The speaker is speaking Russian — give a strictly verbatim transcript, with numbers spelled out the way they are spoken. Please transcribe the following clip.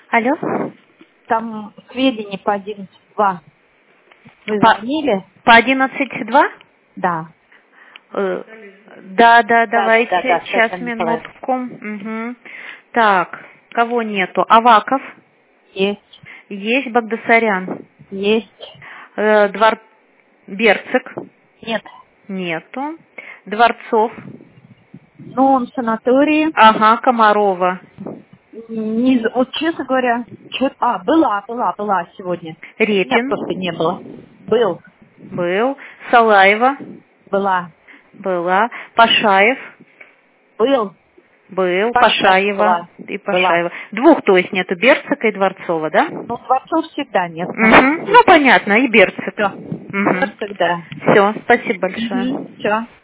Алло. Там сведения по одиннадцать два. Вы По, звонили? по одиннадцать два? Да. Э, Да, да, Да, давайте. да, да, Сейчас, Татьяна Николаевна. минутку. Угу. Так, кого нету? Аваков. Есть. Есть. Багдасарян. Есть. Э, Двор... Берцик. Нет. Нету. Дворцов. Ну, он в санатории. Ага, Комарова. Не, з- вот, честно говоря, чё- а, была, была, была сегодня. Меня просто Репин. не было. Был. Был. Салаева. Была. Была. Пашаев. Был. Был. Пашаева Пашаева. была. И Была. Пашаева. Двух, то есть, нету. Берцика и Дворцова, да? Ну, Дворцов всегда нет. Угу. Ну, понятно. И Берцик. Все. Угу. Всегда. Все. Спасибо Угу. большое. Все.